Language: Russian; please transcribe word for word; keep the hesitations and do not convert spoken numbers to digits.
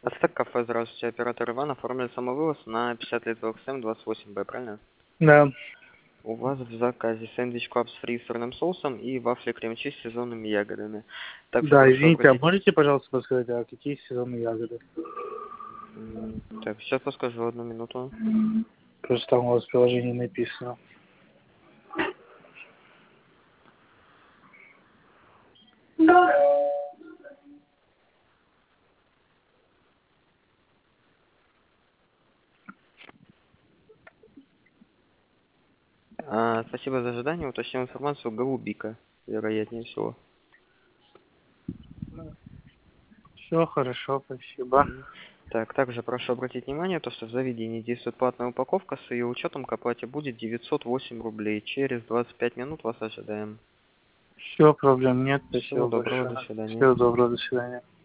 Ацтек кафе, здравствуйте, оператор Иван, оформили самовывоз на пятьдесят лет ВХСМ двадцать восемь Б, правильно? Да. У вас в заказе сэндвич капс фри с сырным соусом и вафли крем-чиз с сезонными ягодами. Также Да, прошу извините, а обратить... можете, пожалуйста, подсказать, а какие сезонные ягоды? М, Так, сейчас подскажу, одну минуту. Просто там у вас в приложении написано. А, спасибо за ожидание, уточнил информацию, голубика, вероятнее всего. Все хорошо, спасибо. М. Так, также прошу обратить внимание, то, что в заведении действует платная упаковка, с ее учетом к оплате будет девятьсот восемь рублей. Через двадцать пять минут вас ожидаем. Все, проблем нет, Всего спасибо доброго, до большое. свидания. Всего доброго, до свидания.